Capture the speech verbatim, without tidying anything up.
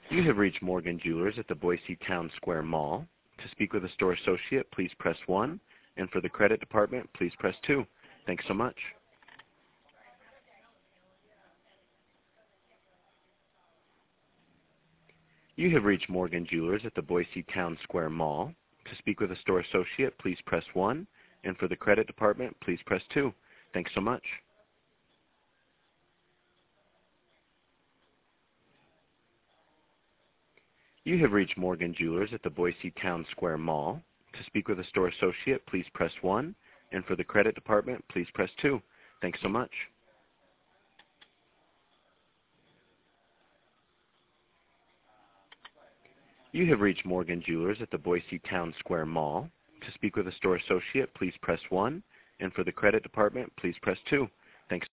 You have reached Morgan Jewelers at the Boise Town Square Mall. To speak with a store associate, please press one, and for the credit department, please press two. Thanks so much. You have reached Morgan Jewelers at the Boise Town Square Mall. To speak with a store associate, please press one, and for the credit department, please press two. Thanks so much. You have reached Morgan Jewelers at the Boise Town Square Mall. To speak with a store associate, please press one, and for the credit department, please press two. Thanks so much. You have reached Morgan Jewelers at the Boise Town Square Mall. To speak with a store associate, please press one, and for the credit department, please press two. Thanks.